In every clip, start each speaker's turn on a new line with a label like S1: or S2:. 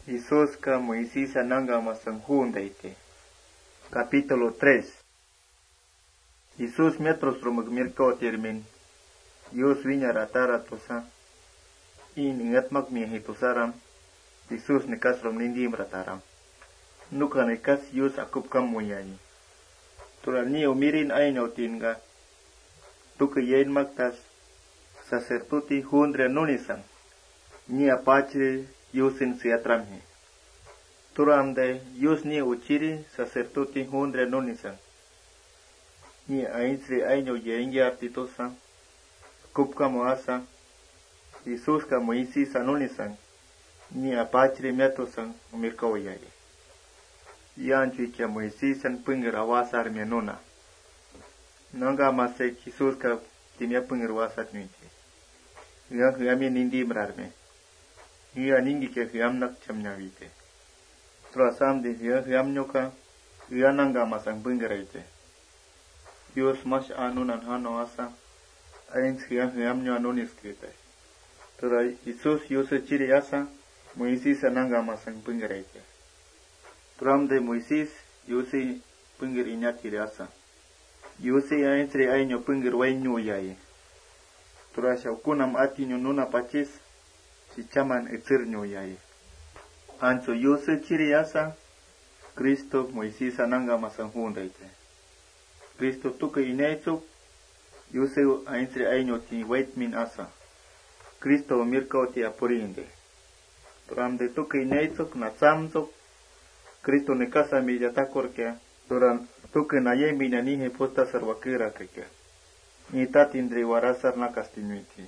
S1: Jesús ka Moisés ananga masanjundaite. Capítulo 3. Jesús metros rumagmirko termin. Dios viña ratara tosa. In ingatmak miahitosaram. Jesús nekasrom nindim rataram. Nuka nekas Dios akup kamuyayi. Turani umirin aino tinga. Tuka yain maktas. Sacertuti hundre nunisan. Ni apachre Yusin siatramhe. Turamde Yus ni uchiri sacertuti hundre nunisan. Ni ainsri aino yengi artitosan. Kupka moasa. Jesús ka Moisés anunisan. Ni apachre miatosan umirkawayayi. Yanchi kia Moisés an pungir awasar mianona. Nanga masek Jesús ka timia pungir wasat nuiti. Yang kami nindi merarme. Ia ningi ke hiamnak chamnyavite. Trasam de hiamnyoka, nanga masang bungeraite. Dios mas anunan hano asa, ains hiamnyo anuniskite. Tura Isus Yose chiri asa, Moisés ananga masang bungeraite. Turam de Moisés, Yose bunger inyatiri asa. Yose ainsri ainyo bunger wainyo yaye. Tura shaukunam atinyo nuna pachis, si chaman etzirnyo yaye. Ancho Yose chiri asa, Cristo Moisés ananga masanjundaite. Cristo tuke inaitzuk, Yose ainsri ainyo ti waitmin asa. Cristo mirkao ti apurinde. Turamde tuke inaitzuk na tsamzuk, Cristo nekasa mi yatakorkea, turan tuke na yemi na nihe posta sarwakira keke. Ni tatindri warasar na kastinuiti.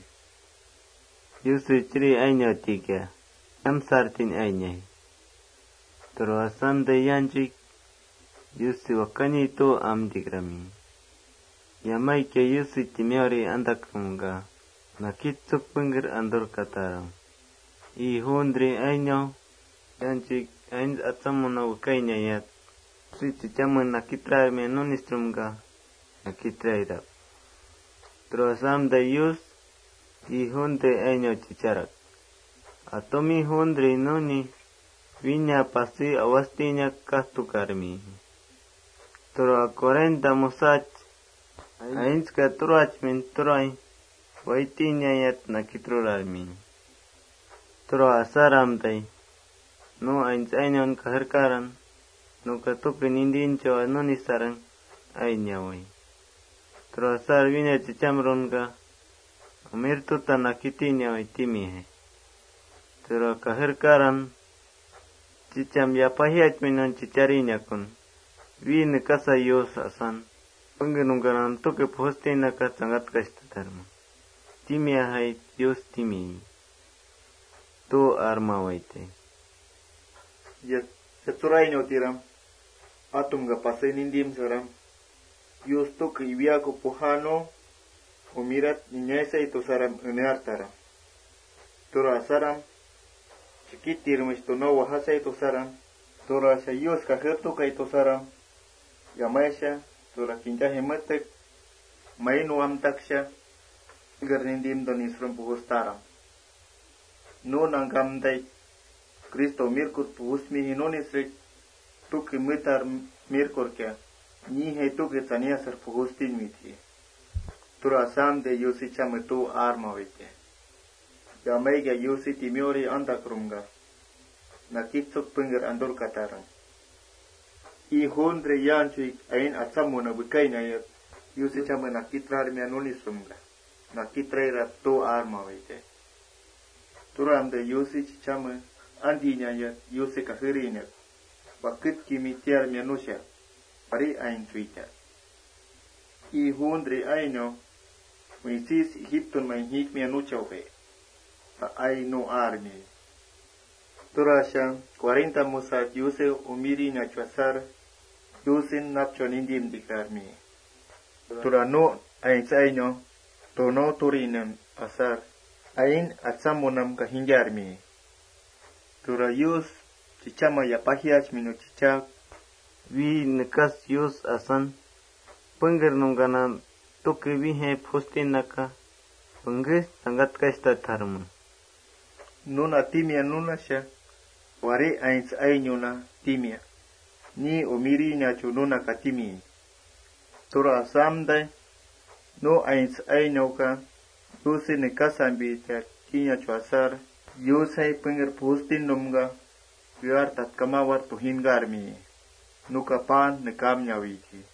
S2: Yusu chiri aino tiga, amsartin aino. Tero asam de yanjik, yusu wakani to amdigrami. Yamai ke yusu timiori andakunga, nakitsuk pungir andur kataram. I hundri aino, yanjik ain atsamuna wakainya yat. Siti chaman nakitrar me nunistrumga, nakitrairap. Tero asam de yus, I hundre año chicharak. Atomi hundre noni viña pasi awastiña kastukarmi. Toro a 40 musach. Ainska turach min turai. Waitiña yat nakitrurarmi. Toro a saramday. No ains añon kaherkaran. No katukin indincho anoni saran. Aiñaway. Toro a sar viña chichamronga. Mirtu tanakitinya waitimihe. Tero kaherkaran chicham yapahiach minon chicharinya kun. Vine kasa yos asan. Pungenungaran tuke postina katsangat kashtatarma. Timia hai yos timi. To arma waite.
S1: Yaturaino tiram. Atumga pasenindim saram. Yos tuke ibiako pohano. Umirat niñaisa ito saram uneartara. Tura saram. Chikitir mistono wahasa ito saram. Tura shayos kahertuka ito saram. Yamaisha. Tura kinjahe matek. Mainu amtaksha. Garnindim donisrum puhustaram. Nun angamday. Kristo mirkut puhusmi hinonisrik. Tuki mitar mirkorkya. Nihe tuki taniasar puhustin miti. Tura asam de Yusi chametu arma vete. Yamaiga Yusi timiori andakrumga. Nakitsuk pungir andur kataran. I hundre yanchuik ain atsamuna bukaina yat. Yusi chame nakitrar mianunisrumga. Nakitraira tu arma vete. Tura am de Yusi chame andinya yat. Yusi kahirinya. Bakit kimitiar mianusya. Pari ain tuita. I hundre aino. Moisés Egipton main hik mi anuchaupe. Ay no armi. Turasha 40 musat yuse umiri na chwasar. Yusin napcho nindim dikarmi. Turano ain sainyo. Tono turinem asar. Ain atsamunam kahinjarmi. Turayus chichama yapahiach minu chichak.
S2: Vi nekas yus asan. Pungir nunganan. Tuke vihe postinaka, pungis sangat kasta dharma.
S1: Nuna timia nuna sha, ware ains ainyuna timia. Ni omiri nya chununa katimi. Tura samdai no ains ainyauka yusi ne kasambi tinya chuasar yusai penger postin nomga biar tatkama war tuhin garmi nuka pan ne kam nyawiti.